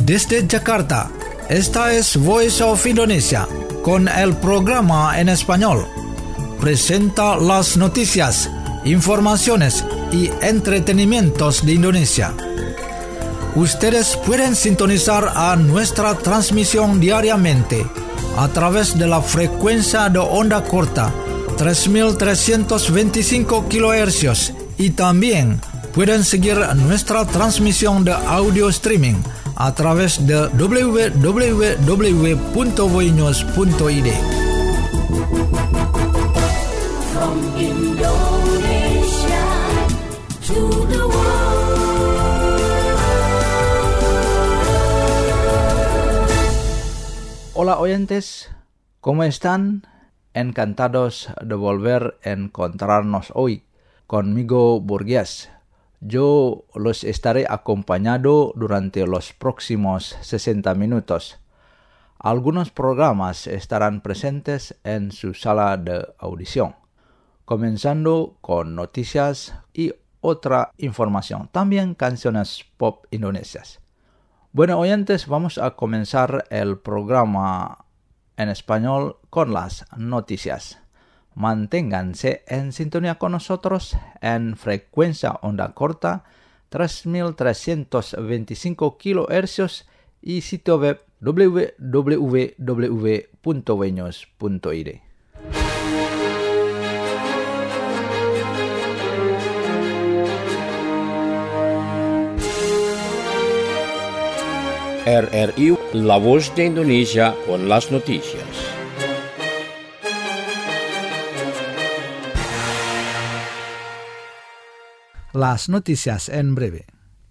Desde Jakarta, esta es Voice of Indonesia, con el programa en español. Presenta las noticias, informaciones y entretenimientos de Indonesia. Ustedes pueden sintonizar a nuestra transmisión diariamente a través de la frecuencia de onda corta 3.325 kHz y también pueden seguir nuestra transmisión de audio streaming a través de www.voinews.id. From Indonesia to the world. Hola oyentes, ¿cómo están? Encantados de volver a encontrarnos hoy conmigo Burgues. Yo los estaré acompañando durante los próximos 60 minutos. Algunos programas estarán presentes en su sala de audición, comenzando con noticias y otra información, también canciones pop indonesias. Bueno, oyentes, vamos a comenzar el programa en español con las noticias. Manténganse en sintonía con nosotros en frecuencia onda corta 3.325 kHz y sitio web www.voinews.id. RRI, La Voz de Indonesia con las noticias. Las noticias en breve.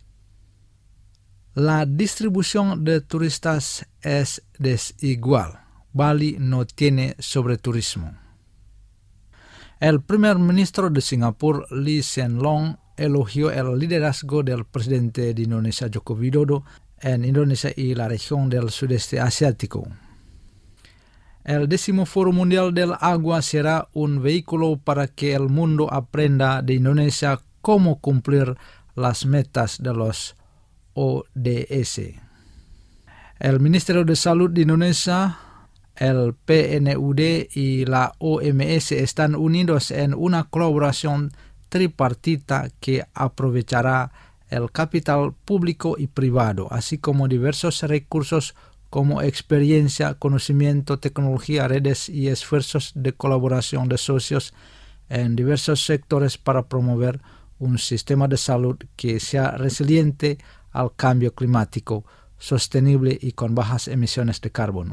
La distribución de turistas es desigual. Bali no tiene sobreturismo. El primer ministro de Singapur, Lee Hsien Loong, elogió el liderazgo del presidente de Indonesia, Joko Widodo, en Indonesia y la región del sudeste asiático. El 10º Foro Mundial del Agua será un vehículo para que el mundo aprenda de Indonesia cómo cumplir las metas de los ODS. El Ministerio de Salud de Indonesia, el PNUD y la OMS están unidos en una colaboración tripartita que aprovechará el capital público y privado, así como diversos recursos como experiencia, conocimiento, tecnología, redes y esfuerzos de colaboración de socios en diversos sectores para promover un sistema de salud que sea resiliente al cambio climático, sostenible y con bajas emisiones de carbono.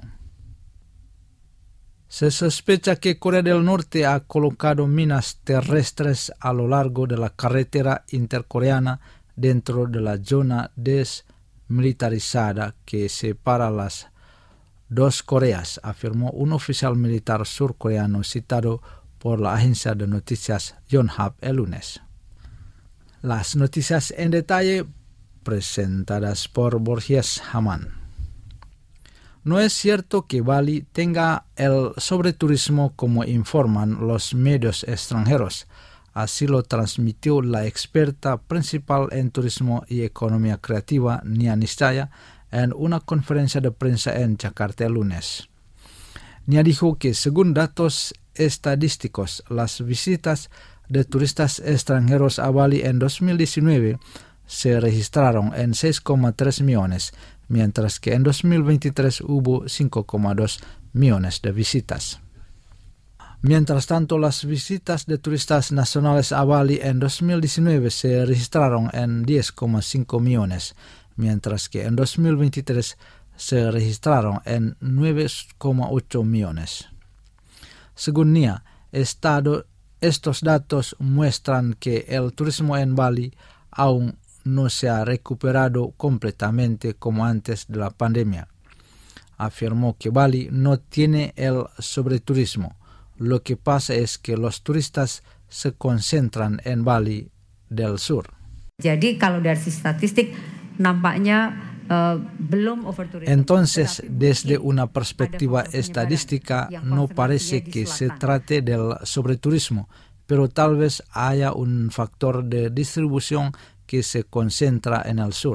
Se sospecha que Corea del Norte ha colocado minas terrestres a lo largo de la carretera intercoreana dentro de la zona desmilitarizada que separa las dos Coreas, afirmó un oficial militar surcoreano citado por la agencia de noticias Yonhap el lunes. Las noticias en detalle presentadas por Borges Haman. No es cierto que Bali tenga el sobreturismo como informan los medios extranjeros. Así lo transmitió la experta principal en turismo y economía creativa, Nia Nistaya, en una conferencia de prensa en Jakarta el lunes. Nia dijo que según datos estadísticos, las visitas de turistas extranjeros a Bali en 2019 se registraron en 6,3 millones, mientras que en 2023 hubo 5,2 millones de visitas. Mientras tanto, las visitas de turistas nacionales a Bali en 2019 se registraron en 10,5 millones, mientras que en 2023 se registraron en 9,8 millones. Según Nia, estos datos muestran que el turismo en Bali aún no se ha recuperado completamente como antes de la pandemia. Afirmó que Bali no tiene el sobreturismo. Lo que pasa es que los turistas se concentran en Bali del sur. Jadi kalau dari statistik nampaknya belum overtourism. Entonces, desde una perspectiva estadística, no parece que se trate del sobreturismo, pero tal vez haya un factor de distribución que se concentra en el sur.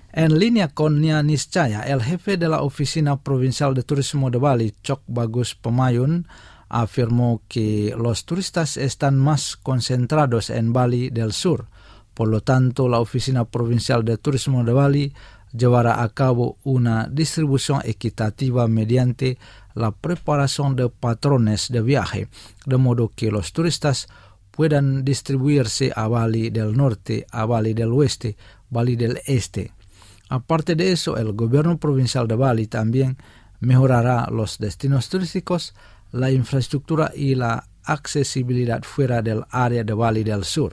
En línea con Nia Niscaya, el jefe de la Oficina Provincial de Turismo de Bali, Chok Bagus Pemayun, afirmó que los turistas están más concentrados en Bali del Sur. Por lo tanto, la Oficina Provincial de Turismo de Bali llevará a cabo una distribución equitativa mediante la preparación de patrones de viaje, de modo que los turistas puedan distribuirse a Bali del Norte, a Bali del Oeste, Bali del Este. Aparte de eso, el gobierno provincial de Bali también mejorará los destinos turísticos, la infraestructura y la accesibilidad fuera del área de Bali del Sur.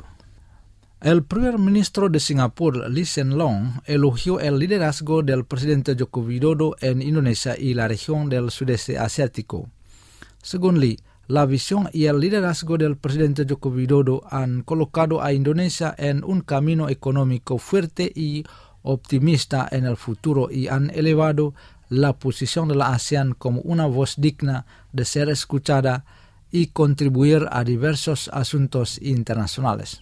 El primer ministro de Singapur, Lee Hsien Loong, elogió el liderazgo del presidente Joko Widodo en Indonesia y la región del sudeste asiático. Según Lee, la visión y el liderazgo del presidente Joko Widodo han colocado a Indonesia en un camino económico fuerte y optimista en el futuro y han elevado la posición de la ASEAN como una voz digna de ser escuchada y contribuir a diversos asuntos internacionales.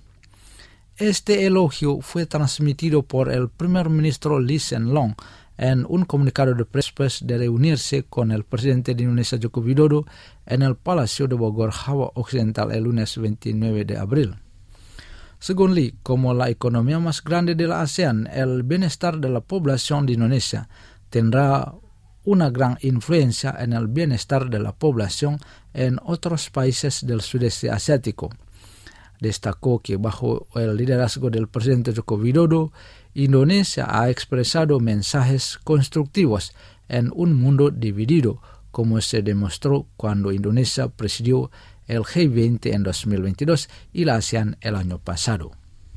Este elogio fue transmitido por el primer ministro Lee Hsien Loong en un comunicado de prensa después de reunirse con el presidente de Indonesia Joko Widodo en el Palacio de Bogor, Java Occidental, el lunes 29 de abril. Según Lee, como la economía más grande de la ASEAN, el bienestar de la población de Indonesia tendrá una gran influencia en el bienestar de la población en otros países del sudeste asiático. Destacó que bajo el liderazgo del presidente Joko Widodo, Indonesia ha expresado mensajes constructivos en un mundo dividido, como se demostró cuando Indonesia presidió el G20 en 2022 y la ASEAN el año pasado.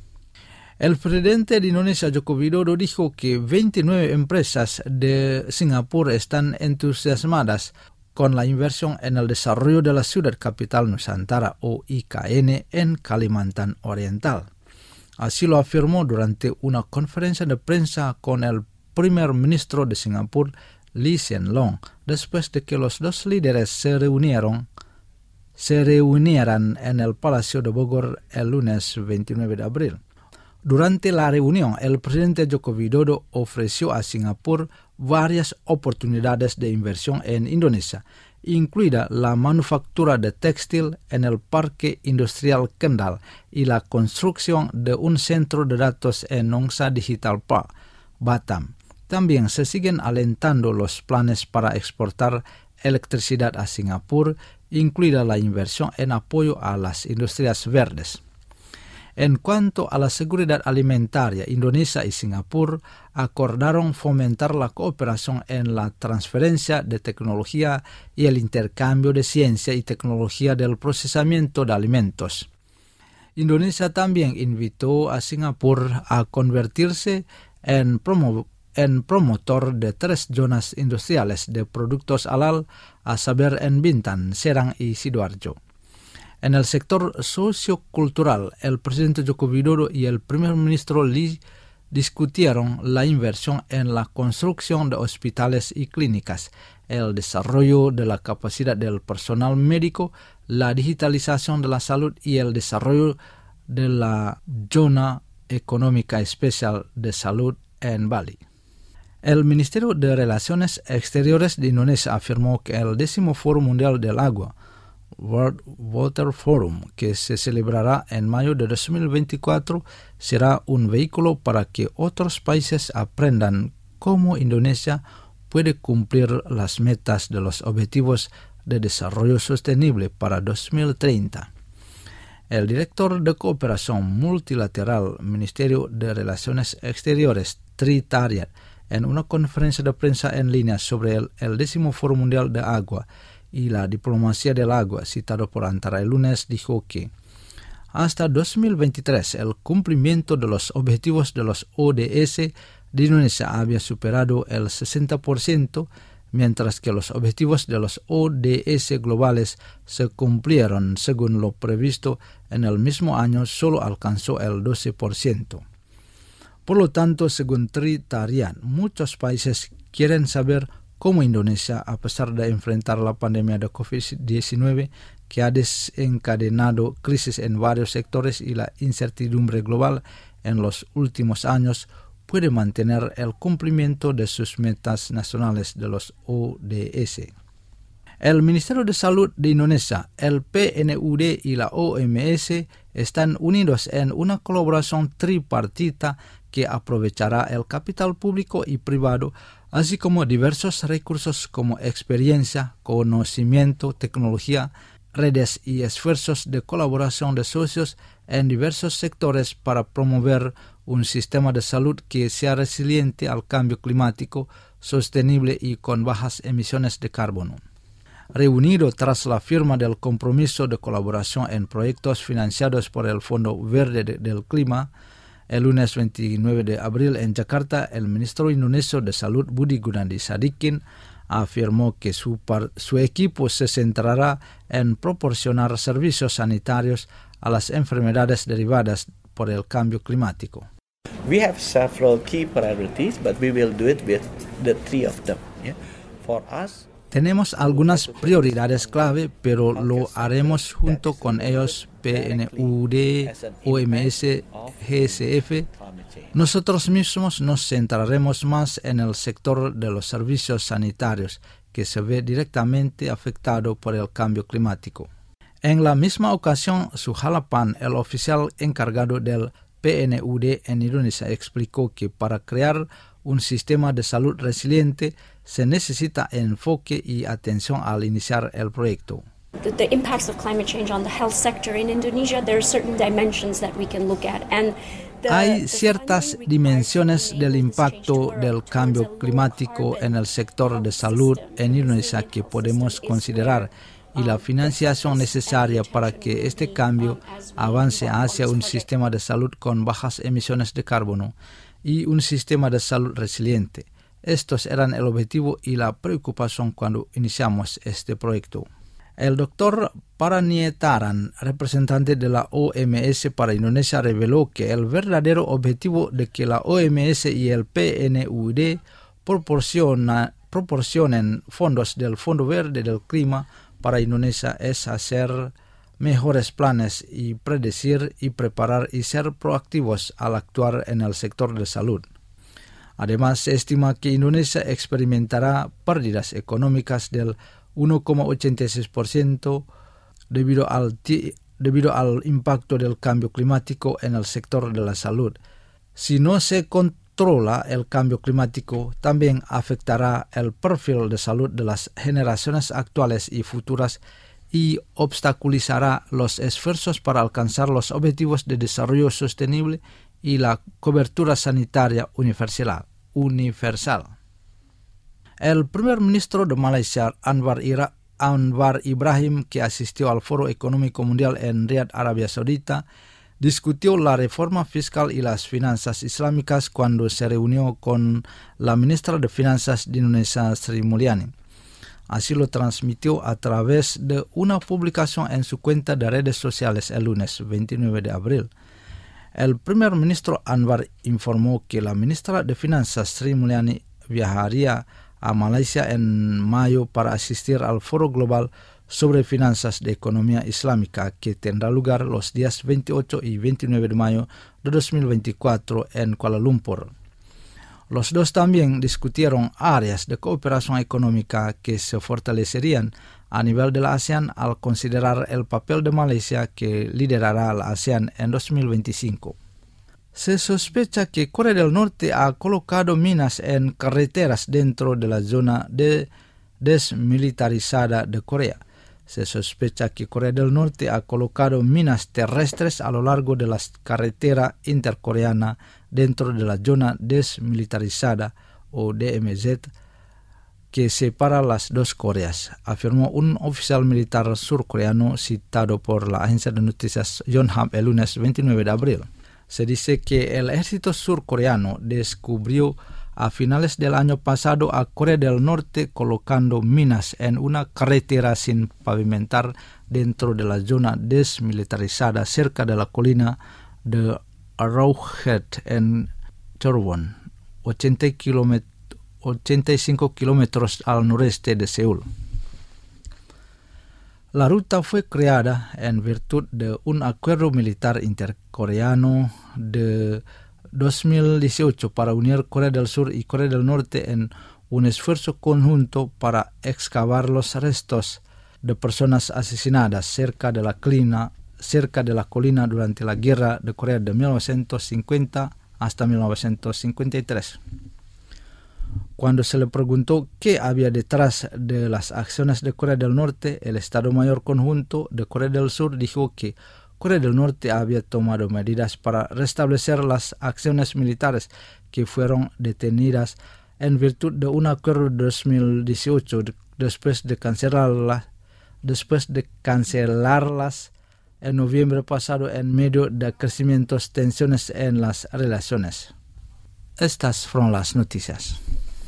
El presidente de Indonesia, Joko Widodo, dijo que 29 empresas de Singapur están entusiasmadas con la inversión en el desarrollo de la ciudad capital Nusantara o IKN en Kalimantan Oriental. Así lo afirmó durante una conferencia de prensa con el primer ministro de Singapur, Lee Hsien Loong, después de que los dos líderes se reunieran en el Palacio de Bogor el lunes 29 de abril. Durante la reunión, el presidente Joko Widodo ofreció a Singapur varias oportunidades de inversión en Indonesia, incluida la manufactura de textil en el Parque Industrial Kendal y la construcción de un centro de datos en Nongsa Digital Park, Batam. También se siguen alentando los planes para exportar electricidad a Singapur, incluida la inversión en apoyo a las industrias verdes. En cuanto a la seguridad alimentaria, Indonesia y Singapur acordaron fomentar la cooperación en la transferencia de tecnología y el intercambio de ciencia y tecnología del procesamiento de alimentos. Indonesia también invitó a Singapur a convertirse en promotor de 3 zonas industriales de productos halal, a saber en Bintan, Serang y Sidoarjo. En el sector sociocultural, el presidente Joko Widodo y el primer ministro Lee discutieron la inversión en la construcción de hospitales y clínicas, el desarrollo de la capacidad del personal médico, la digitalización de la salud y el desarrollo de la Zona Económica Especial de Salud en Bali. El Ministerio de Relaciones Exteriores de Indonesia afirmó que el 10º Foro Mundial del Agua, World Water Forum, que se celebrará en mayo de 2024, será un vehículo para que otros países aprendan cómo Indonesia puede cumplir las metas de los Objetivos de Desarrollo Sostenible para 2030. El director de Cooperación Multilateral, Ministerio de Relaciones Exteriores, Tri Tariat, en una conferencia de prensa en línea sobre el 10º Foro Mundial de Agua y la diplomacia del agua, citado por Antara el lunes, dijo que hasta 2023 el cumplimiento de los objetivos de los ODS de Indonesia había superado el 60%, mientras que los objetivos de los ODS globales se cumplieron según lo previsto en el mismo año, solo alcanzó el 12%. Por lo tanto, según Tri Tarian, muchos países quieren saber cómo Indonesia, a pesar de enfrentar la pandemia de COVID-19 que ha desencadenado crisis en varios sectores y la incertidumbre global en los últimos años, puede mantener el cumplimiento de sus metas nacionales de los ODS. El Ministerio de Salud de Indonesia, el PNUD y la OMS están unidos en una colaboración tripartita que aprovechará el capital público y privado, así como diversos recursos como experiencia, conocimiento, tecnología, redes y esfuerzos de colaboración de socios en diversos sectores para promover un sistema de salud que sea resiliente al cambio climático, sostenible y con bajas emisiones de carbono. Reunido tras la firma del compromiso de colaboración en proyectos financiados por el Fondo Verde del Clima, el lunes 29 de abril en Jakarta, el ministro indonesio de Salud Budi Gunadi Sadikin afirmó que su equipo se centrará en proporcionar servicios sanitarios a las enfermedades derivadas por el cambio climático. We have several key priorities, but we will do it with the three of them. Yeah? For us, tenemos algunas prioridades clave, pero lo haremos junto con ellos, PNUD, OMS, GSF. Nosotros mismos nos centraremos más en el sector de los servicios sanitarios, que se ve directamente afectado por el cambio climático. En la misma ocasión, Suhalapan, el oficial encargado del PNUD en Indonesia, explicó que para crear un sistema de salud resiliente se necesita enfoque y atención al iniciar el proyecto. The impacts of climate change on the health sector in Indonesia, there are certain dimensions that we can look at. Hay ciertas dimensiones del impacto del cambio climático en el sector de salud en Indonesia que podemos considerar, y la financiación necesaria para que este cambio avance hacia un sistema de salud con bajas emisiones de carbono y un sistema de salud resiliente. Estos eran el objetivo y la preocupación cuando iniciamos este proyecto. El doctor Paranietaran, representante de la OMS para Indonesia, reveló que el verdadero objetivo de que la OMS y el PNUD proporcionen fondos del Fondo Verde del Clima para Indonesia es hacer mejores planes y predecir y preparar y ser proactivos al actuar en el sector de salud. Además, se estima que Indonesia experimentará pérdidas económicas del 1,86% debido al impacto del cambio climático en el sector de la salud. Si no se controla el cambio climático, también afectará el perfil de salud de las generaciones actuales y futuras y obstaculizará los esfuerzos para alcanzar los objetivos de desarrollo sostenible y la cobertura sanitaria universal. El primer ministro de Malaysia, Anwar Ibrahim, que asistió al Foro Económico Mundial en Riyadh, Arabia Saudita, discutió la reforma fiscal y las finanzas islámicas cuando se reunió con la ministra de Finanzas de Indonesia, Sri Mulyani. Así lo transmitió a través de una publicación en su cuenta de redes sociales el lunes 29 de abril. El primer ministro Anwar informó que la ministra de Finanzas, Sri Mulyani, viajaría a Malaysia en mayo para asistir al Foro Global sobre Finanzas de Economía Islámica que tendrá lugar los días 28 y 29 de mayo de 2024 en Kuala Lumpur. Los dos también discutieron áreas de cooperación económica que se fortalecerían a nivel de la ASEAN al considerar el papel de Malaysia que liderará la ASEAN en 2025. Se sospecha que Corea del Norte ha colocado minas en carreteras dentro de la zona desmilitarizada de Corea. Se sospecha que Corea del Norte ha colocado minas terrestres a lo largo de la carretera intercoreana dentro de la zona desmilitarizada o DMZ que separa las dos Coreas, afirmó un oficial militar surcoreano citado por la agencia de noticias Yonhap el lunes 29 de abril. Se dice que el ejército surcoreano descubrió a finales del año pasado a Corea del Norte colocando minas en una carretera sin pavimentar dentro de la zona desmilitarizada cerca de la colina de Arrowhead en Chorwon, 85 kilómetros al noreste de Seúl. La ruta fue creada en virtud de un acuerdo militar intercoreano de 2018 para unir Corea del Sur y Corea del Norte en un esfuerzo conjunto para excavar los restos de personas asesinadas cerca de la colina durante la Guerra de Corea de 1950 hasta 1953. Cuando se le preguntó qué había detrás de las acciones de Corea del Norte, el Estado Mayor Conjunto de Corea del Sur dijo que Corea del Norte había tomado medidas para restablecer las acciones militares que fueron detenidas en virtud de un acuerdo de 2018 después de cancelarlas en noviembre pasado en medio de crecientes tensiones en las relaciones. Estas fueron las noticias.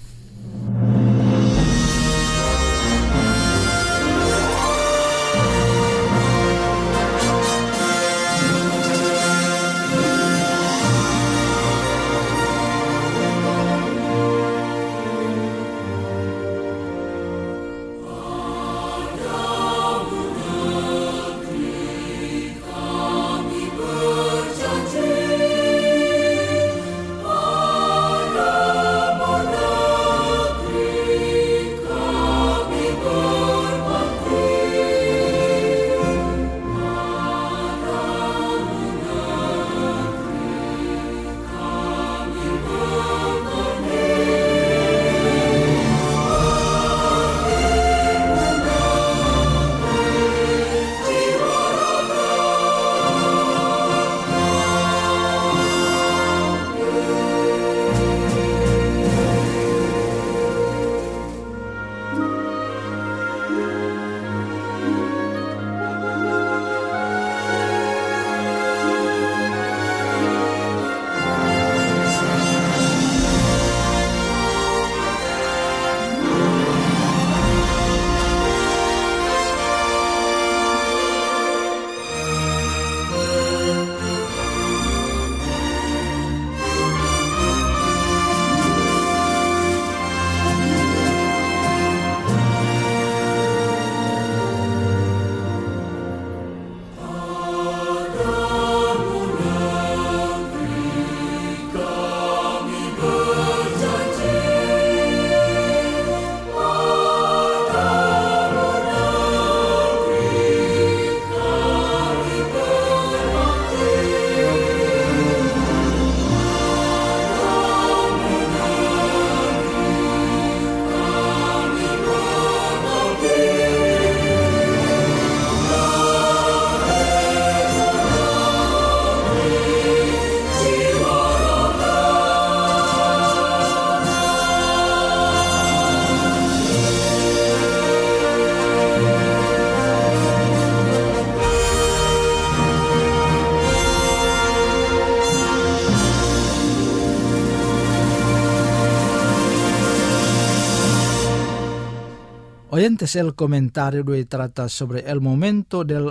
Oyentes, el comentario de hoy trata sobre el momento del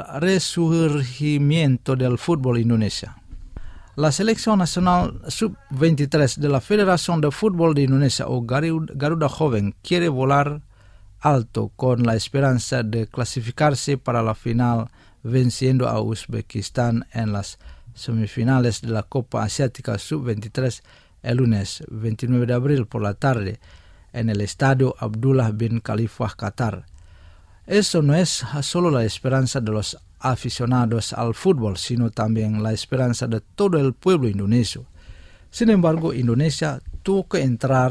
resurgimiento del fútbol Indonesia. La selección nacional sub-23 de la Federación de Fútbol de Indonesia o Garuda Joven quiere volar alto con la esperanza de clasificarse para la final venciendo a Uzbekistán en las semifinales de la Copa Asiática sub-23 el lunes 29 de abril por la tarde en el estadio Abdullah bin Khalifa, Qatar. Eso no es solo la esperanza de los aficionados al fútbol, sino también la esperanza de todo el pueblo indonesio. Sin embargo, Indonesia tuvo que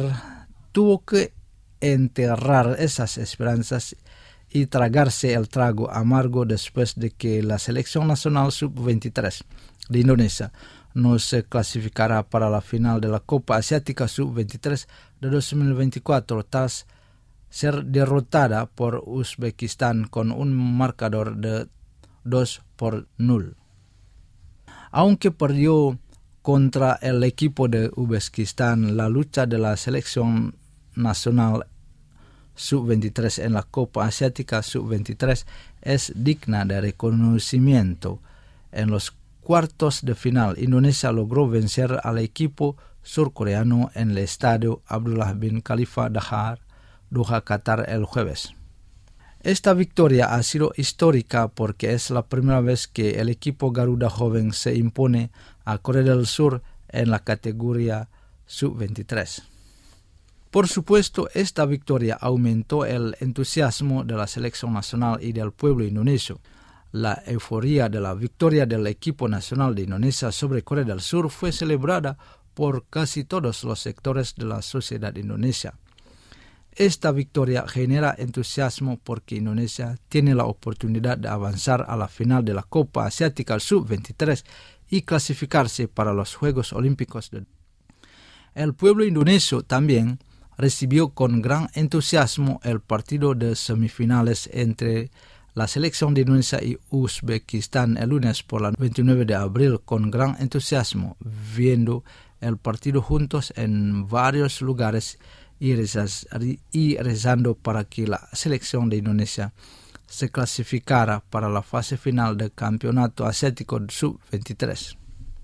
enterrar esas esperanzas y tragarse el trago amargo después de que la selección nacional sub-23 de Indonesia no se clasificará para la final de la Copa Asiática sub-23 de 2024 tras ser derrotada por Uzbekistán con un marcador de 2-0. Aunque perdió contra el equipo de Uzbekistán, la lucha de la selección nacional sub-23 en la Copa Asiática sub-23 es digna de reconocimiento. En los cuartos de final, Indonesia logró vencer al equipo surcoreano en el estadio Abdullah bin Khalifa, Doha, Qatar el jueves. Esta victoria ha sido histórica porque es la primera vez que el equipo Garuda Joven se impone a Corea del Sur en la categoría sub-23. Por supuesto, esta victoria aumentó el entusiasmo de la selección nacional y del pueblo indonesio. La euforia de la victoria del equipo nacional de Indonesia sobre Corea del Sur fue celebrada por casi todos los sectores de la sociedad indonesia. Esta victoria genera entusiasmo porque Indonesia tiene la oportunidad de avanzar a la final de la Copa Asiática Sub-23 y clasificarse para los Juegos Olímpicos. El pueblo indonesio también recibió con gran entusiasmo el partido de semifinales entre la selección de Indonesia y Uzbekistán el lunes por la 29 de abril con gran entusiasmo, viendo el partido juntos en varios lugares y rezando para que la selección de Indonesia se clasificara para la fase final del Campeonato Asiático Sub-23.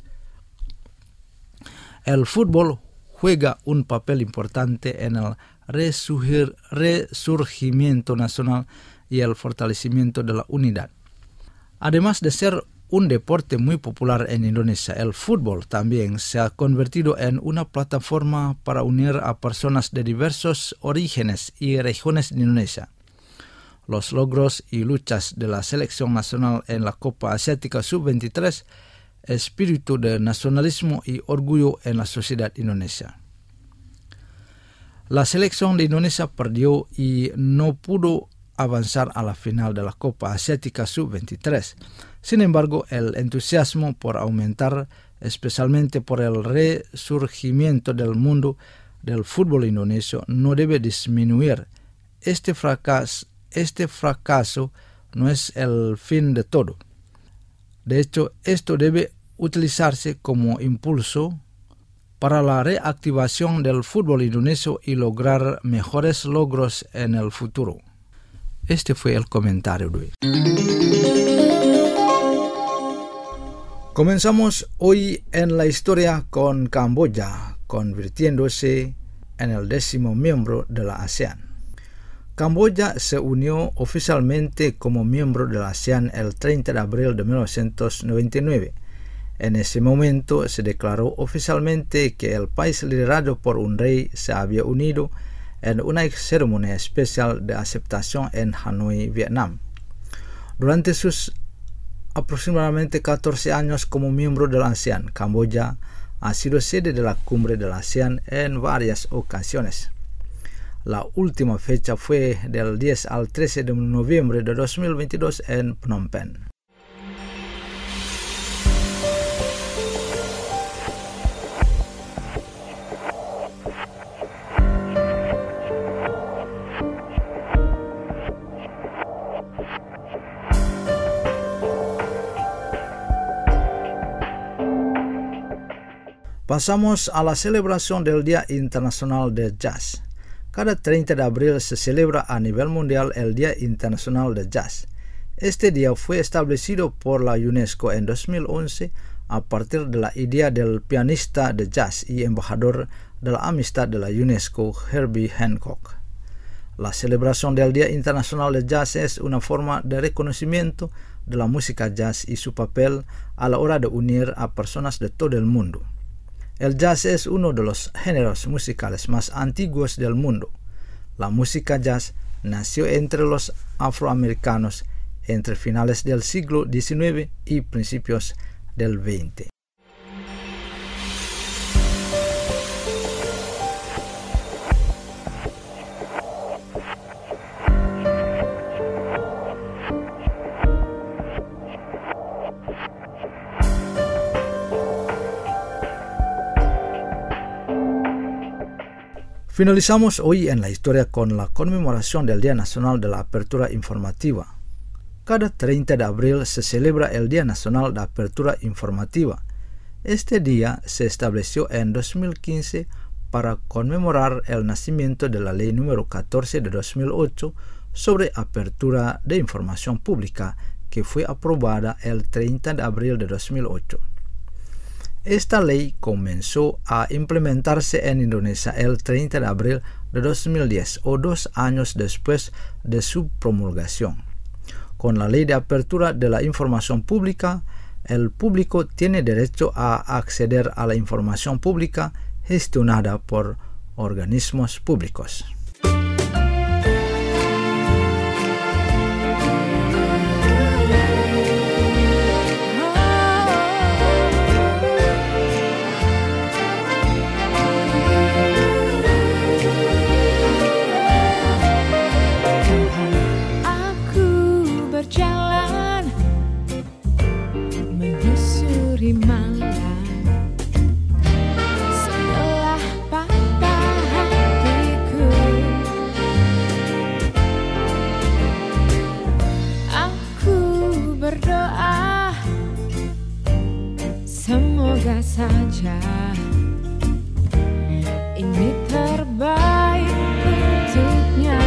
El fútbol juega un papel importante en el resurgimiento nacional y el fortalecimiento de la unidad. Además de ser un deporte muy popular en Indonesia, el fútbol también se ha convertido en una plataforma para unir a personas de diversos orígenes y regiones de Indonesia. Los logros y luchas de la selección nacional en la Copa Asiática Sub-23, espíritu de nacionalismo y orgullo en la sociedad indonesia. La selección de Indonesia perdió y no pudo avanzar a la final de la Copa Asiática Sub-23. Sin embargo, el entusiasmo por aumentar, especialmente por el resurgimiento del mundo del fútbol indonesio, no debe disminuir. Este fracaso no es el fin de todo. De hecho, esto debe utilizarse como impulso para la reactivación del fútbol indonesio y lograr mejores logros en el futuro. Este fue el comentario de hoy. Comenzamos hoy en la historia con Camboya, convirtiéndose en el 10º miembro de la ASEAN. Camboya se unió oficialmente como miembro de la ASEAN el 30 de abril de 1999. En ese momento se declaró oficialmente que el país liderado por un rey se había unido en una ceremonia especial de aceptación en Hanoi, Vietnam. Durante sus aproximadamente 14 años como miembro de la ASEAN, Camboya ha sido sede de la cumbre de la ASEAN en varias ocasiones. La última fecha fue del 10 al 13 de noviembre de 2022 en Phnom Penh. Pasamos a la celebración del Día Internacional del Jazz. Cada 30 de abril se celebra a nivel mundial el Día Internacional del Jazz. Este día fue establecido por la UNESCO en 2011 a partir de la idea del pianista de jazz y embajador de la amistad de la UNESCO, Herbie Hancock. La celebración del Día Internacional del Jazz es una forma de reconocimiento de la música jazz y su papel a la hora de unir a personas de todo el mundo. El jazz es uno de los géneros musicales más antiguos del mundo. La música jazz nació entre los afroamericanos entre finales del siglo XIX y principios del XX. Finalizamos hoy en la historia con la conmemoración del Día Nacional de la Apertura Informativa. Cada 30 de abril se celebra el Día Nacional de Apertura Informativa. Este día se estableció en 2015 para conmemorar el nacimiento de la Ley número 14 de 2008 sobre apertura de información pública, que fue aprobada el 30 de abril de 2008. Esta ley comenzó a implementarse en Indonesia el 30 de abril de 2010 o 2 años después de su promulgación. Con la Ley de Apertura de la Información Pública, el público tiene derecho a acceder a la información pública gestionada por organismos públicos. Semoga saja ini terbaik untuknya.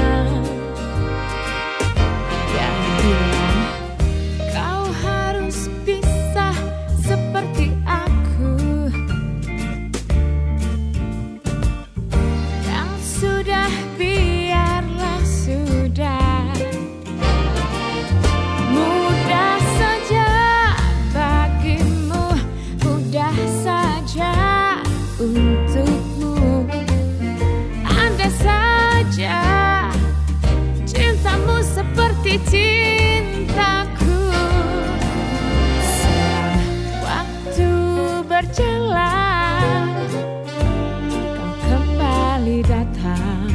Yang bilang kau harus bisa seperti aku. Yang sudah biarlah sudah. Mudah saja bagimu, mudah saja untukmu. Andai saja cintamu seperti cintaku. Selang waktu berjalan, kau kembali datang,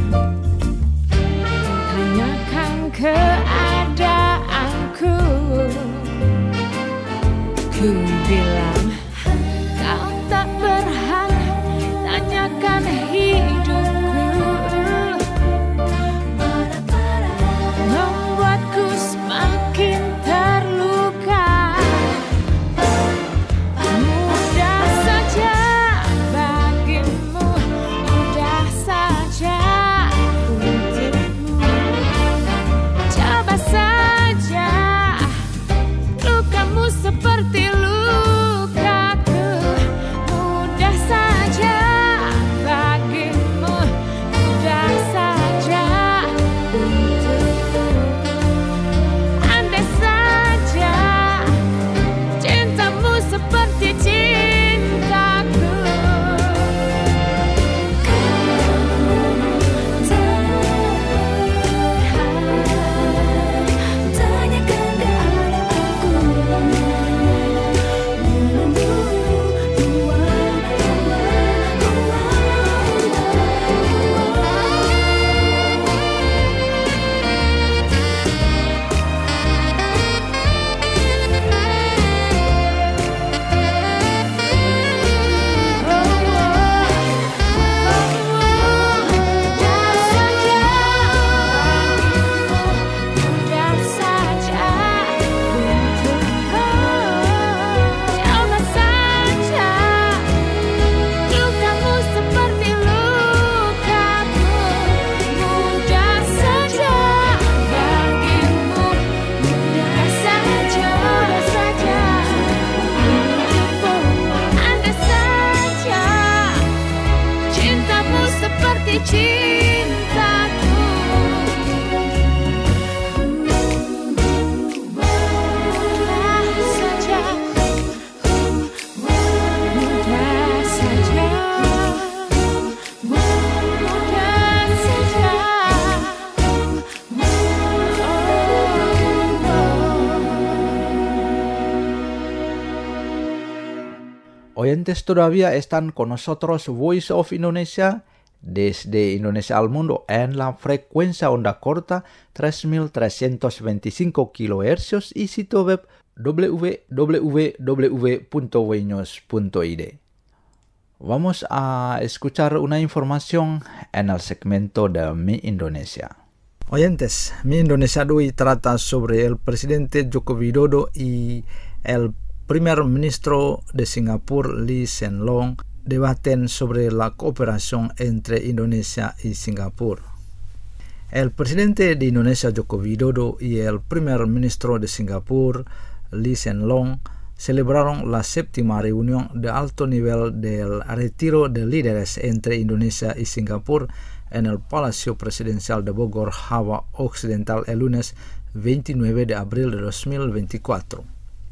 tanyakan keadaanku. Ku bilang kau tak berhak tanyakan hidupku. Membuatku semakin terluka. Mudah saja bagimu, mudah saja untukmu. Coba saja lukamu seperti lukaku. Mudah saja bagimu, mudah saja untukku. Andai saja cintamu seperti cintaku. Tanyakan mudah saja untukku. Coba saja lukamu seperti lukaku. Mudah saja bagimu, mudah saja untukmu. Andai saja cintamu seperti cintaku. Mudah saja, mudah saja, mudah saja. Oyentes todavía están con nosotros Voice of Indonesia desde Indonesia al mundo en la frecuencia onda corta 3325 kHz y sitio web www.wnews.id. Vamos a escuchar una información en el segmento de Mi Indonesia. Oyentes, Mi Indonesia de hoy trata sobre el presidente Joko Widodo y el primer ministro de Singapur Lee Hsien Loong debaten sobre la cooperación entre Indonesia y Singapur. El presidente de Indonesia Joko Widodo y el primer ministro de Singapur Lee Hsien Loong celebraron la séptima reunión de alto nivel del retiro de líderes entre Indonesia y Singapur en el Palacio Presidencial de Bogor, Java Occidental el lunes 29 de abril de 2024.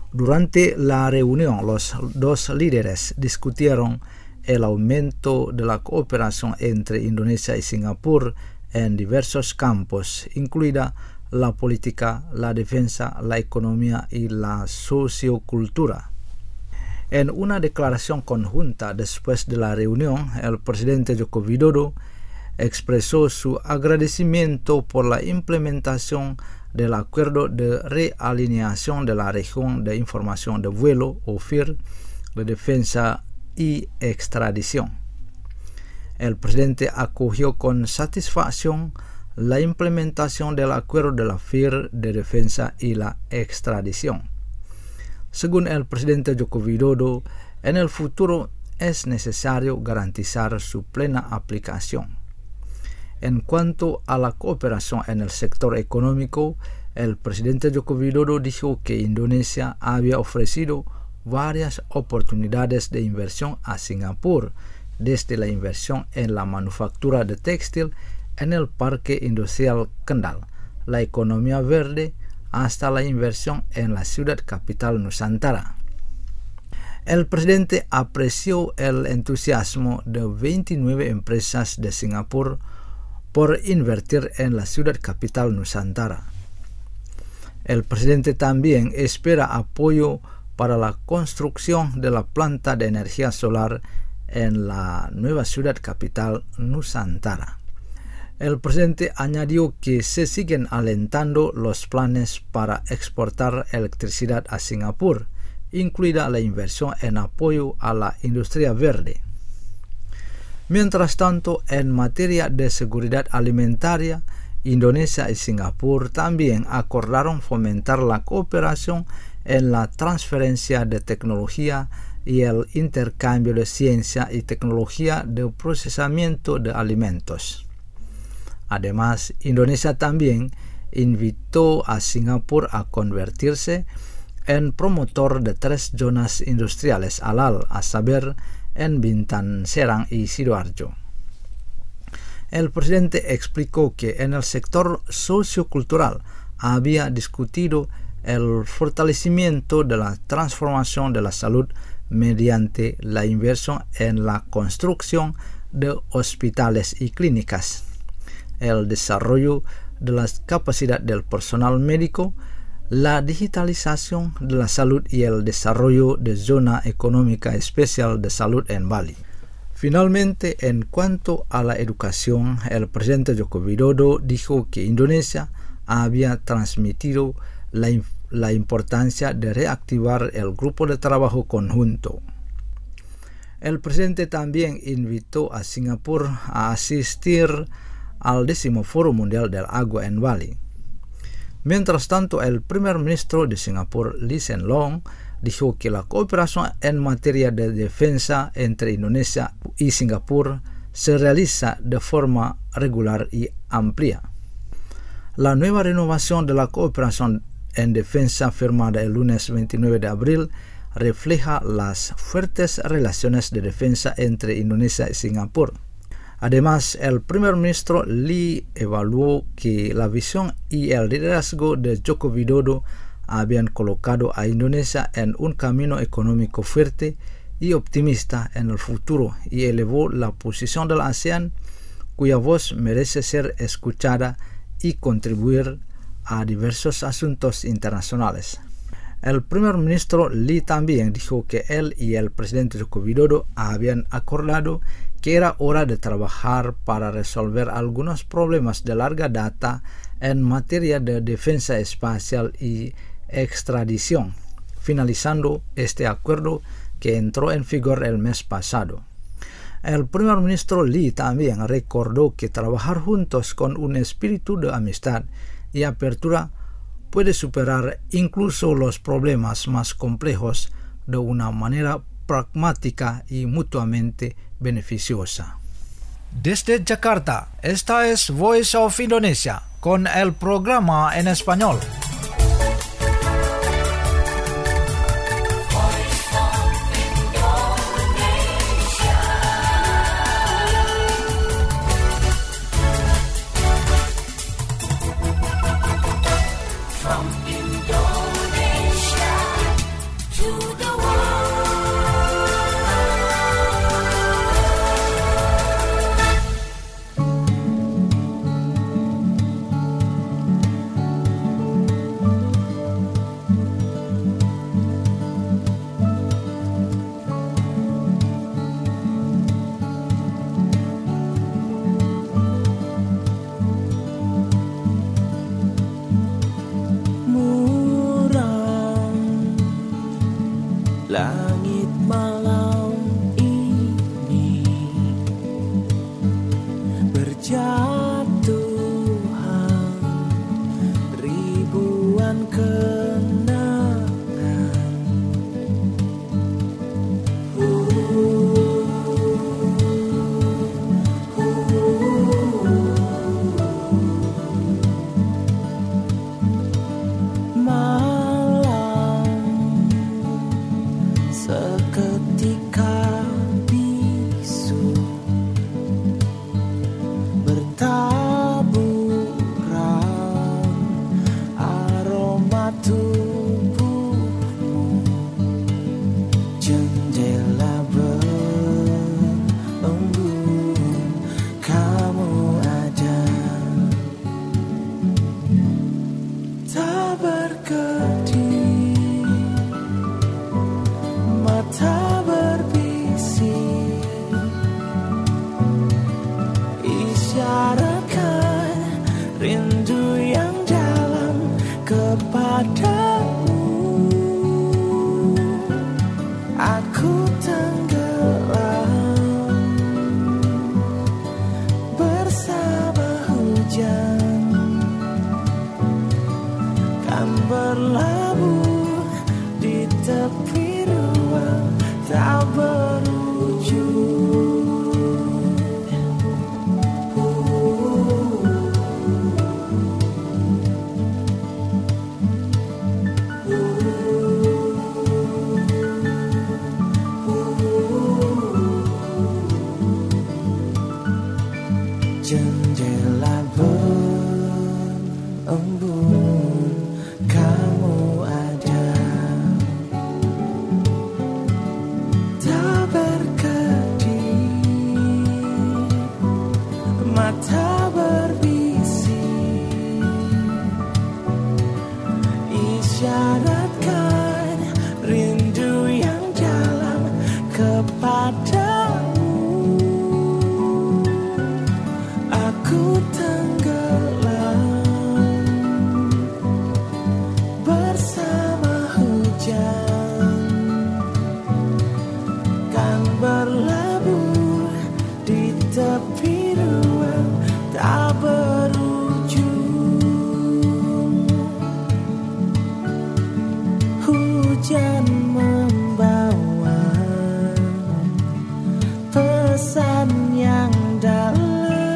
Durante la reunión, los dos líderes discutieron el aumento de la cooperación entre Indonesia y Singapur en diversos campos, incluida la política, la defensa, la economía y la sociocultura. En una declaración conjunta después de la reunión, el presidente Joko Widodo expresó su agradecimiento por la implementación del Acuerdo de Realineación de la Región de Información de Vuelo, o FIR, de Defensa y Extradición. El presidente acogió con satisfacción la implementación del Acuerdo de la FIR de Defensa y la Extradición. Según el presidente Joko Widodo, en el futuro es necesario garantizar su plena aplicación. En cuanto a la cooperación en el sector económico, el presidente Joko Widodo dijo que Indonesia había ofrecido varias oportunidades de inversión a Singapur, desde la inversión en la manufactura de textil en el Parque Industrial Kendal, la economía verde, hasta la inversión en la ciudad capital Nusantara. El presidente apreció el entusiasmo de 29 empresas de Singapur por invertir en la ciudad capital Nusantara. El presidente también espera apoyo para la construcción de la planta de energía solar en la nueva ciudad capital Nusantara. El presidente añadió que se siguen alentando los planes para exportar electricidad a Singapur, incluida la inversión en apoyo a la industria verde. Mientras tanto, en materia de seguridad alimentaria, Indonesia y Singapur también acordaron fomentar la cooperación en la transferencia de tecnología y el intercambio de ciencia y tecnología de procesamiento de alimentos. Además, Indonesia también invitó a Singapur a convertirse en promotor de 3 zonas industriales halal, a saber, en Bintan, Serang y Sidoarjo. El presidente explicó que en el sector sociocultural había discutido el fortalecimiento de la transformación de la salud mediante la inversión en la construcción de hospitales y clínicas, el desarrollo de la capacidad del personal médico, la digitalización de la salud y el desarrollo de zona económica especial de salud en Bali. Finalmente, en cuanto a la educación, el presidente Joko Widodo dijo que Indonesia había transmitido la importancia de reactivar el grupo de trabajo conjunto. El presidente también invitó a Singapur a asistir al 10º Foro Mundial del Agua en Bali. Mientras tanto, el primer ministro de Singapur, Lee Hsien Loong, dijo que la cooperación en materia de defensa entre Indonesia y Singapur se realiza de forma regular y amplia. La nueva renovación de la cooperación en defensa firmada el lunes 29 de abril refleja las fuertes relaciones de defensa entre Indonesia y Singapur. Además, el primer ministro Lee evaluó que la visión y el liderazgo de Joko Widodo habían colocado a Indonesia en un camino económico fuerte y optimista en el futuro y elevó la posición de la ASEAN, cuya voz merece ser escuchada y contribuir a diversos asuntos internacionales. El primer ministro Lee también dijo que él y el presidente Joko Widodo habían acordado que era hora de trabajar para resolver algunos problemas de larga data en materia de defensa espacial y extradición, finalizando este acuerdo que entró en vigor el mes pasado. El primer ministro Lee también recordó que trabajar juntos con un espíritu de amistad y apertura puede superar incluso los problemas más complejos de una manera pragmática y mutuamente beneficiosa. Desde Jakarta, esta es Voice of Indonesia con el programa en español. langit malam ini berjatuhan ribuan kenangan. Seketika bisu bertaburan aroma tubuhmu, jendela berembun kamu ada, tak berkedip, mata berbisik, isyaratkan rindu yang dalam kepadamu. Aku tenggelam bersama hujan, kan berlabuh di tepi ruang tak berujung. Jendela berembun kamu ada, tak berkedip, mata berbisik, isyaratkan rindu yang dalam kepadamu. Aku tenggelam bersama hujan, kan berlabuh di tepi ruang tak berujung. Hujan membawa pesan yang dalam,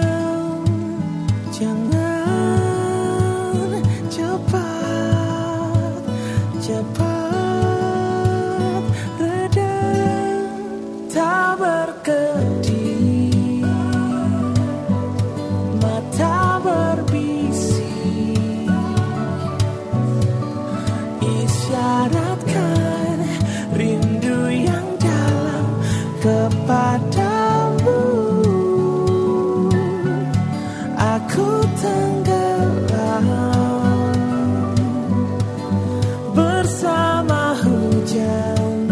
jangan cepat reda, tak berkedip, mata berbisik, isyaratkan rindu yang dalam kepadamu. Aku tenggelam bersama hujan,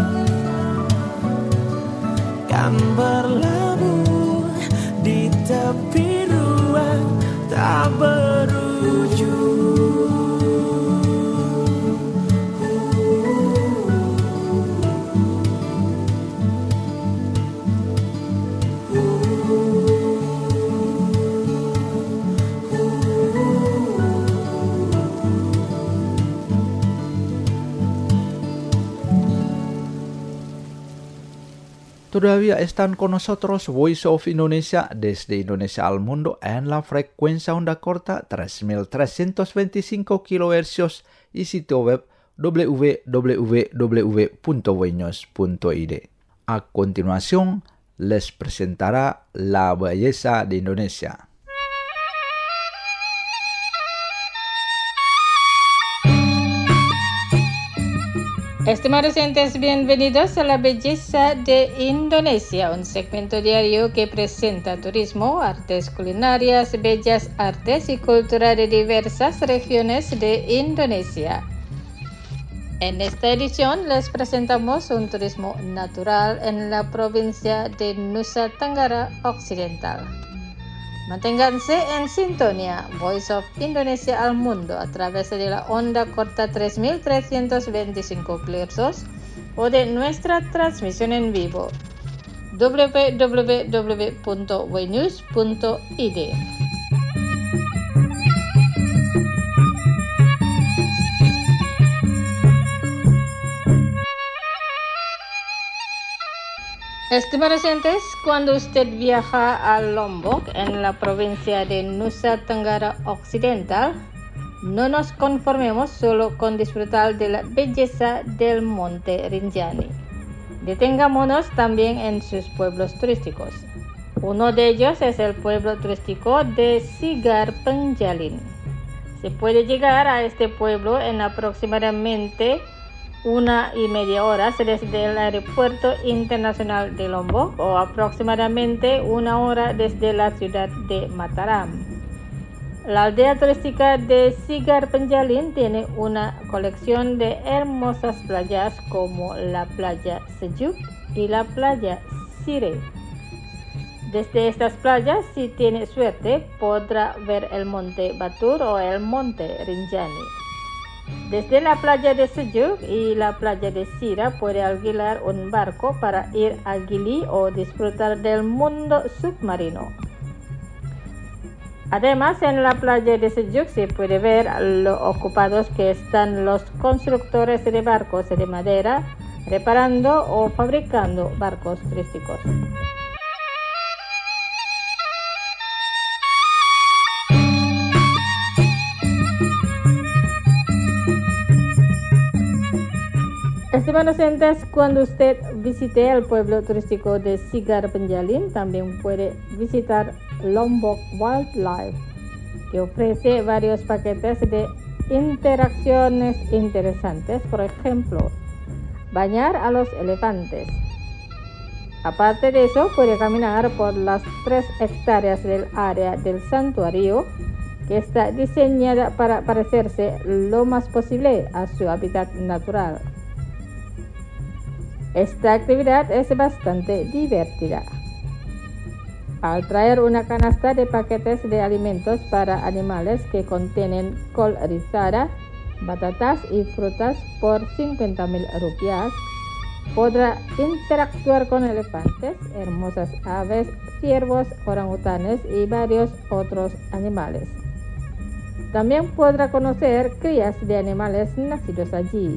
kan berlabuh di tepi ruang tak berujung. Todavía están con nosotros Voice of Indonesia desde Indonesia al mundo en la frecuencia onda corta 3325 kHz y sitio web www.voinews.id. A continuación, les presentará la belleza de Indonesia. Estimados oyentes, bienvenidos a La Belleza de Indonesia, un segmento diario que presenta turismo, artes culinarias, bellas artes y cultura de diversas regiones de Indonesia. En esta edición les presentamos un turismo natural en la provincia de Nusa Tenggara Occidental. Manténganse en sintonía, Voice of Indonesia al mundo a través de la onda corta 3325 kHz o de nuestra transmisión en vivo www.wnews.id. Estimados oyentes, cuando usted viaja a Lombok, en la provincia de Nusa Tenggara Occidental, no nos conformemos solo con disfrutar de la belleza del Monte Rinjani. Detengámonos también en sus pueblos turísticos. Uno de ellos es el pueblo turístico de Sigar Penjalin. Se puede llegar a este pueblo en aproximadamente 1.5 horas desde el Aeropuerto Internacional de Lombok o aproximadamente 1 hora desde la ciudad de Mataram. La aldea turística de Sigar Penjalin tiene una colección de hermosas playas como la playa Sejuk y la playa Sire. Desde estas playas, si tiene suerte, podrá ver el monte Batur o el monte Rinjani. Desde la playa de Sejuk y la playa de Sira puede alquilar un barco para ir a Gili o disfrutar del mundo submarino. Además, en la playa de Sejuk se puede ver lo ocupados que están los constructores de barcos de madera, reparando o fabricando barcos turísticos. Estimados oyentes, cuando usted visite el pueblo turístico de Sigar Penjalin, también puede visitar Lombok Wildlife, que ofrece varios paquetes de interacciones interesantes, por ejemplo, bañar a los elefantes. Aparte de eso, puede caminar por las 3 hectáreas del área del santuario, que está diseñada para parecerse lo más posible a su hábitat natural. Esta actividad es bastante divertida. Al traer una canasta de paquetes de alimentos para animales que contienen col rizada, batatas y frutas por 50.000 rupias, podrá interactuar con elefantes, hermosas aves, ciervos, orangutanes y varios otros animales. También podrá conocer crías de animales nacidos allí.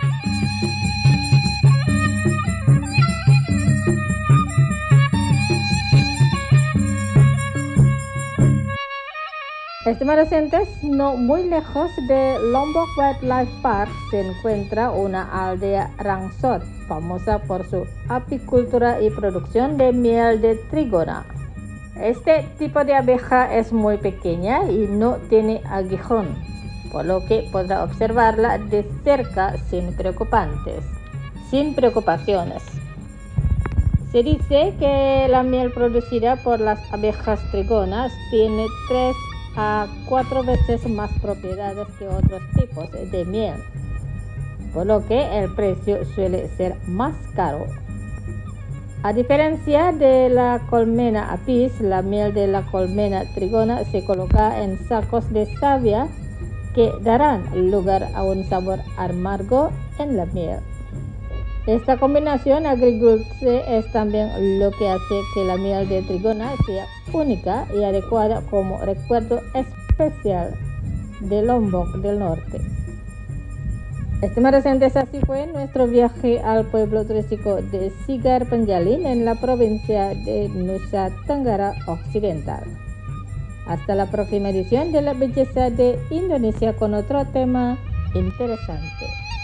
Estimados oyentes, no muy lejos de Lombok Wildlife Park se encuentra una aldea Rangsot, famosa por su apicultura y producción de miel de trigona. Este tipo de abeja es muy pequeña y no tiene aguijón, por lo que podrá observarla de cerca sin preocupaciones. Se dice que la miel producida por las abejas trigonas tiene 3 a 4 veces más propiedades que otros tipos de miel, por lo que el precio suele ser más caro. A diferencia de la colmena apis, la miel de la colmena trigona se coloca en sacos de savia que darán lugar a un sabor amargo en la miel. Esta combinación agridulce es también lo que hace que la miel de trigona sea única y adecuada como recuerdo especial de Lombok del Norte. Estimados oyentes, así fue nuestro viaje al pueblo turístico de Sigar Penjalin en la provincia de Nusa Tenggara Occidental. Hasta la próxima edición de La Belleza de Indonesia con otro tema interesante.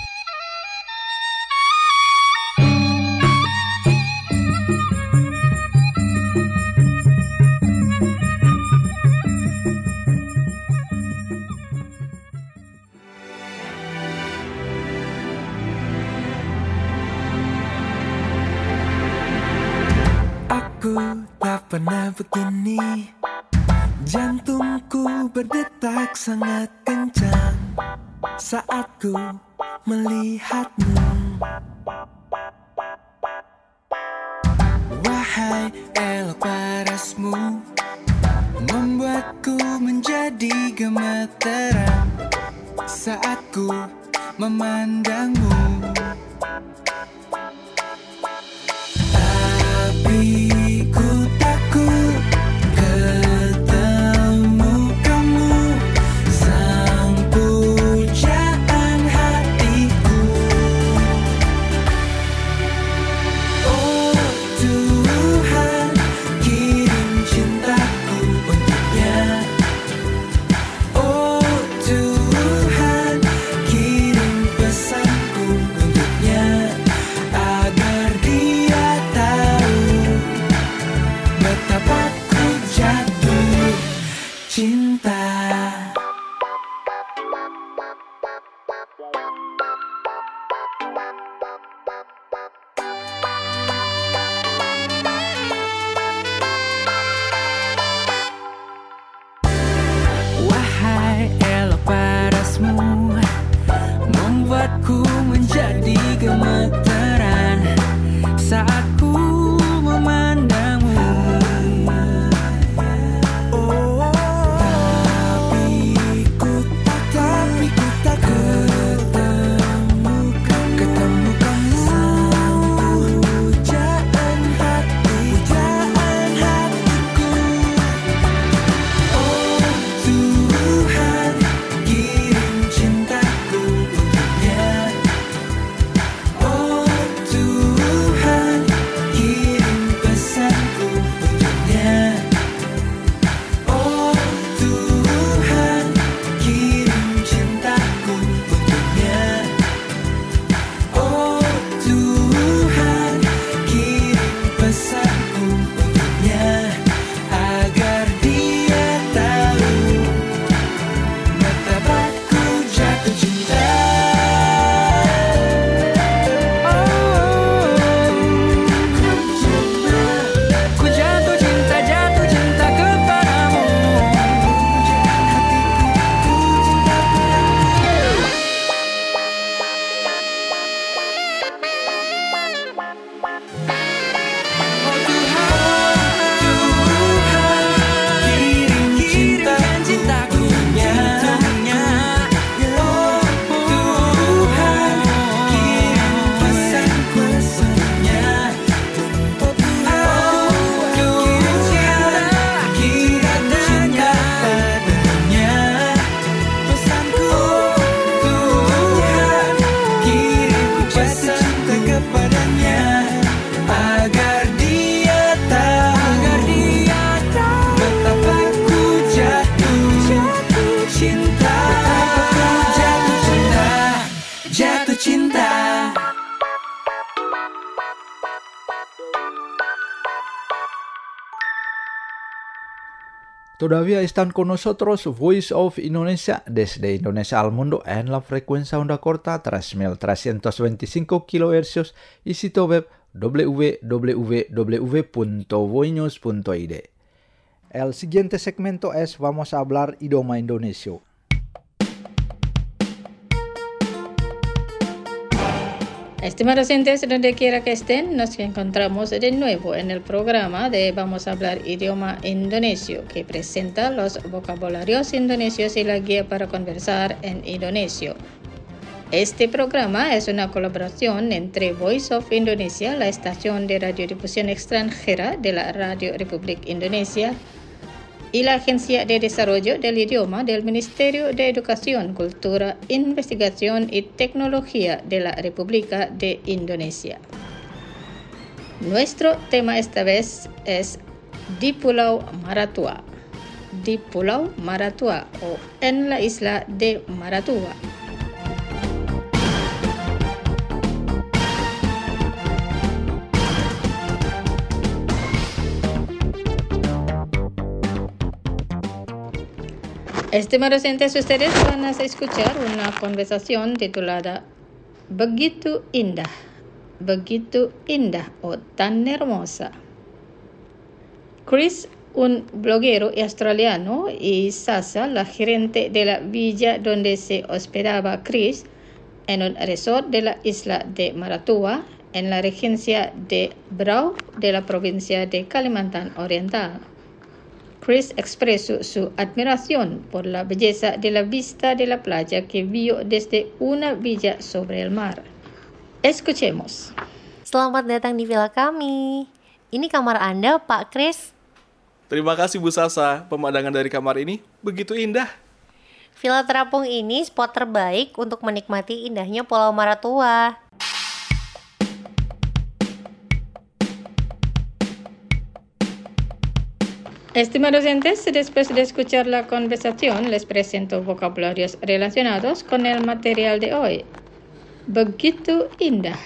Aku tak pernah begini, jantungku berdetak sangat kencang saat ku melihatmu. Wahai elok parasmu, membuatku menjadi gemeteran saat ku memandangmu. Todavía están con nosotros Voice of Indonesia desde Indonesia al mundo en la frecuencia onda corta 3.325 kHz y sitio web www.voinews.id. El siguiente segmento es Vamos a hablar idioma Indonesia. Estimados oyentes, donde quiera que estén, nos encontramos de nuevo en el programa de Vamos a hablar idioma indonesio, que presenta los vocabularios indonesios y la guía para conversar en indonesio. Este programa es una colaboración entre Voice of Indonesia, la estación de radiodifusión extranjera de la Radio Republik Indonesia, y la Agencia de Desarrollo del Idioma del Ministerio de Educación, Cultura, Investigación y Tecnología de la República de Indonesia. Nuestro tema esta vez es di Pulau Maratua. Di Pulau Maratua o en la isla de Maratua. Estimados oyentes, ustedes van a escuchar una conversación titulada Begitu Indah o Tan Hermosa. Chris, un bloguero australiano, y Sasa, la gerente de la villa donde se hospedaba Chris, en un resort de la isla de Maratua, en la regencia de Brau de la provincia de Kalimantan Oriental. Chris expresó su admiración por la belleza de la vista de la playa que vio desde una villa sobre el mar. Escuchemos. Selamat datang di villa kami. Ini kamar Anda, Pak Chris. Terima kasih Bu Sasa, pemandangan dari kamar ini begitu indah. Villa terapung ini spot terbaik untuk menikmati indahnya Pulau Maratua. Estimados oyentes, después de escuchar la conversación, les presento vocabularios relacionados con el material de hoy. Begitu indah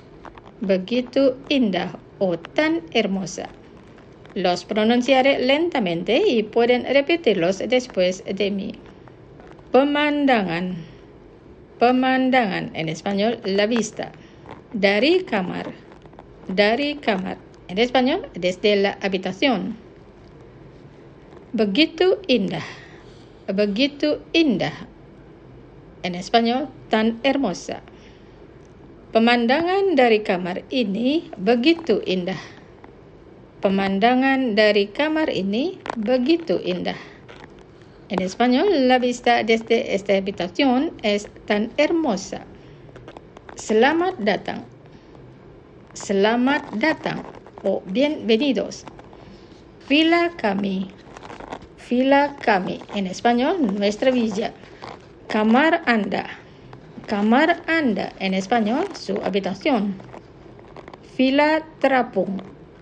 o tan hermosa. Los pronunciaré lentamente y pueden repetirlos después de mí. Pemandangan, en español, la vista. Dari kamar, en español, desde la habitación. Begitu indah, en español, tan hermosa. Pemandangan dari kamar ini begitu indah. Pemandangan dari kamar ini begitu indah. En español, la vista desde esta habitación es tan hermosa. Selamat datang o bienvenidos. Villa kami, en español, nuestra villa. Kamar Anda, en español, su habitación. Villa terapung,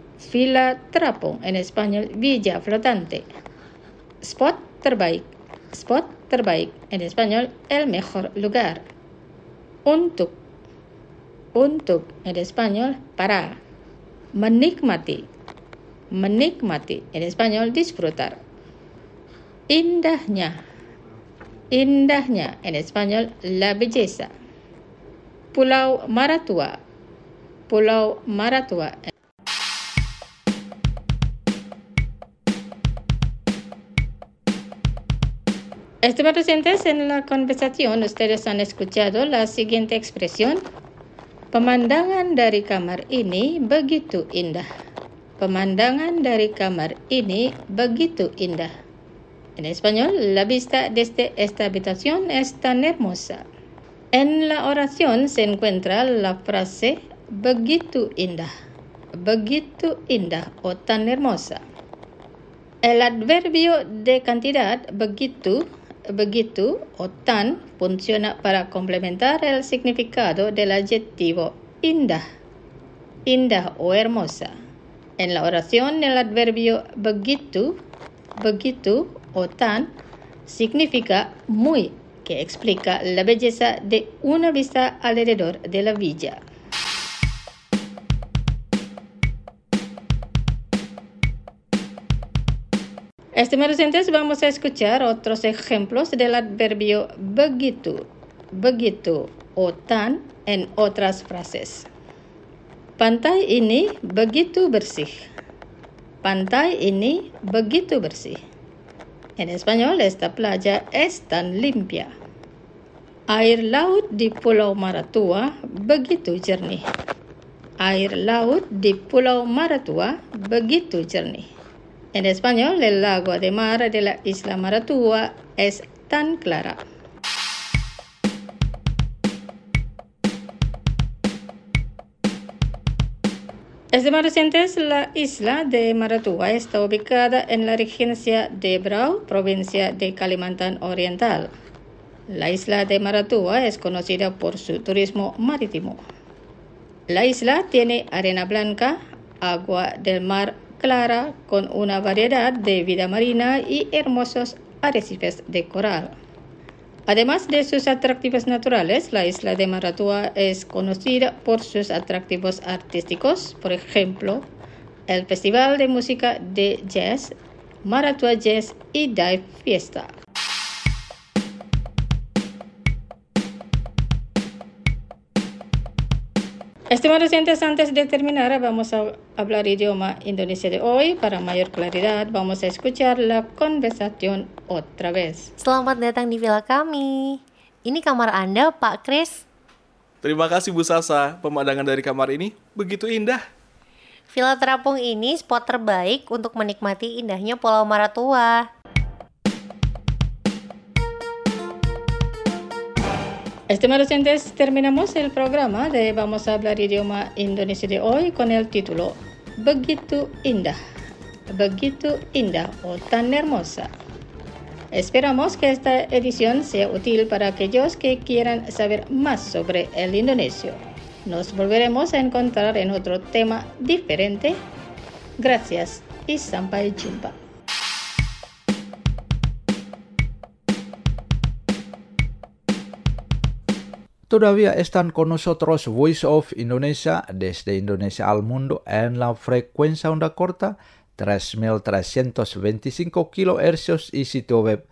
en español, villa flotante. Spot terbaik, en español, el mejor lugar. Untuk, en español, para. Menikmati, en español, disfrutar. Indahnya, en español, la belleza. Pulau Maratua. Estimados oyentes, en la conversación ustedes han escuchado la siguiente expresión. Pemandangan dari kamar ini begitu indah. Pemandangan dari kamar ini begitu indah. En español, la vista desde esta habitación es tan hermosa. En la oración se encuentra la frase begitu indah o tan hermosa. El adverbio de cantidad begitu o tan funciona para complementar el significado del adjetivo indah o hermosa. En la oración, el adverbio begitu o tan significa muy, que explica la belleza de una vista alrededor de la villa. Estimados oyentes, vamos a escuchar otros ejemplos del adverbio begitu, o tan en otras frases. Pantai ini begitu bersih. Pantai ini begitu bersih. En español, esta playa es tan limpia. Air laut di Pulau Maratua begitu jernih. Air laut di Pulau Maratua begitu jernih. En español, el lago de mar de la isla Maratua es tan clara. Estimados oyentes, la isla de Maratua está ubicada en la regencia de Brau, provincia de Kalimantan Oriental. La isla de Maratua es conocida por su turismo marítimo. La isla tiene arena blanca, agua del mar clara con una variedad de vida marina y hermosos arrecifes de coral. Además de sus atractivos naturales, la isla de Maratua es conocida por sus atractivos artísticos, por ejemplo, el Festival de Música de Jazz, Maratua Jazz y Dive Fiesta. Estimados oyentes, antes de terminar, vamos a hablar idioma Indonesia de hoy. Para mayor claridad, vamos a escuchar la conversación otra vez. Selamat datang di villa kami. Ini kamar Anda, Pak Kris. Terima kasih Bu Sasa, pemandangan dari kamar ini begitu indah. Villa terapung ini spot terbaik untuk menikmati indahnya Pulau Maratua. Estimados oyentes, terminamos el programa de Vamos a hablar idioma Indonesia de hoy con el título Begitu indah o tan hermosa. Esperamos que esta edición sea útil para aquellos que quieran saber más sobre el indonesio. Nos volveremos a encontrar en otro tema diferente. Gracias y sampai jumpa. Todavía están con nosotros Voice of Indonesia desde Indonesia al mundo en la frecuencia onda corta 3.325 kHz y sitio web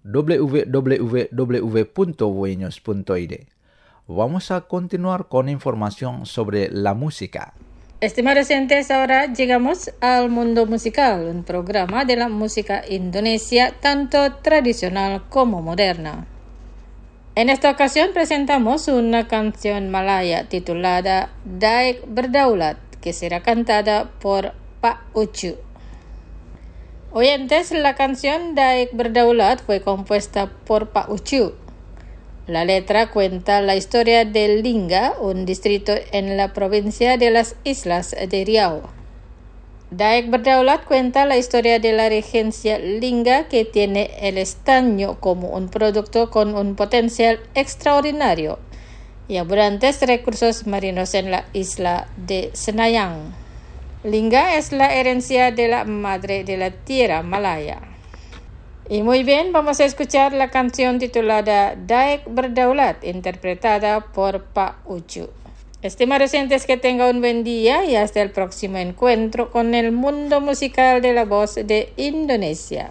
www.voinews.id. Vamos a continuar con información sobre la música. Estimados oyentes, ahora llegamos al mundo musical, un programa de la música indonesia tanto tradicional como moderna. En esta ocasión presentamos una canción malaya titulada Daik Berdaulat, que será cantada por Pak Ucu. Oyentes, la canción Daik Berdaulat fue compuesta por Pak Ucu. La letra cuenta la historia de Lingga, un distrito en la provincia de las Islas de Riau. Daik Berdaulat cuenta la historia de la regencia Lingga, que tiene el estaño como un producto con un potencial extraordinario y abundantes recursos marinos en la isla de Senayang. Lingga es la herencia de la madre de la tierra malaya. Y muy bien, vamos a escuchar la canción titulada Daik Berdaulat, interpretada por Pak Ucu. Estimados oyentes, que tenga un buen día y hasta el próximo encuentro con el mundo musical de la voz de Indonesia.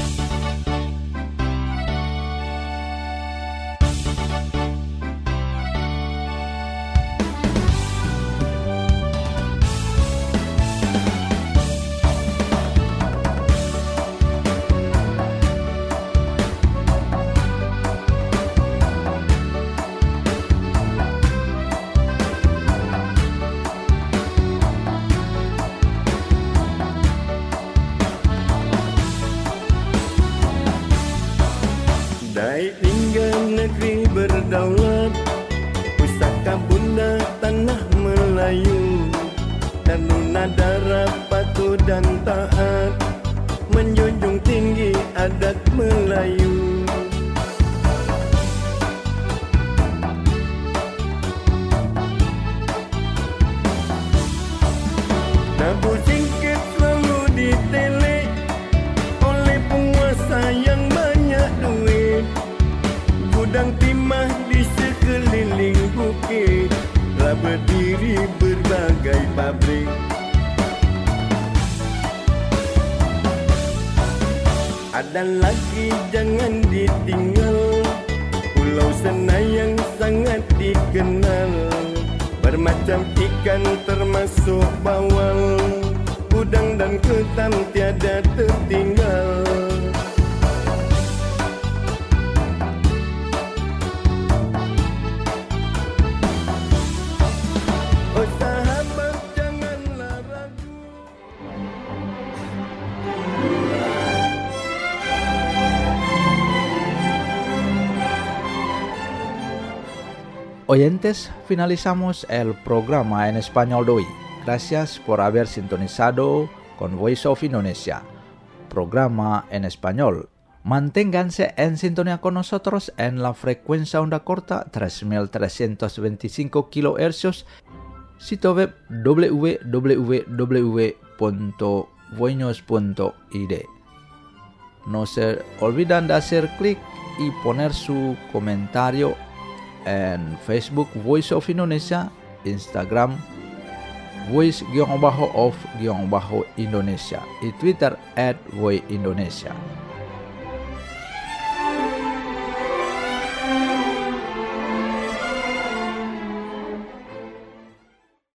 Daik hingga negeri berdaulat, pusaka bunda tanah Melayu, taruna darah patuh dan taat, menjunjung tinggi adat Melayu. Nabu singkit selalu ditelek oleh penguasa yang banyak duit. Gudang timah di sekeliling bukit, telah berdiri berbagai pabrik. Ada lagi jangan ditinggal, Pulau Senayang sangat dikenal. Bermacam ikan termasuk bawal, udang dan ketam tiada tertinggal. Oh sahabat janganlah ragu. Oyentes, finalizamos el programa en español de hoy. Gracias por haber sintonizado con Voice of Indonesia, programa en español. Manténganse en sintonía con nosotros en la frecuencia onda corta 3325 kHz, sitio web www.voinos.id. No se olviden de hacer clic y poner su comentario en Facebook Voice of Indonesia, Instagram Voice_of_Indonesia y Twitter @voiceindonesia.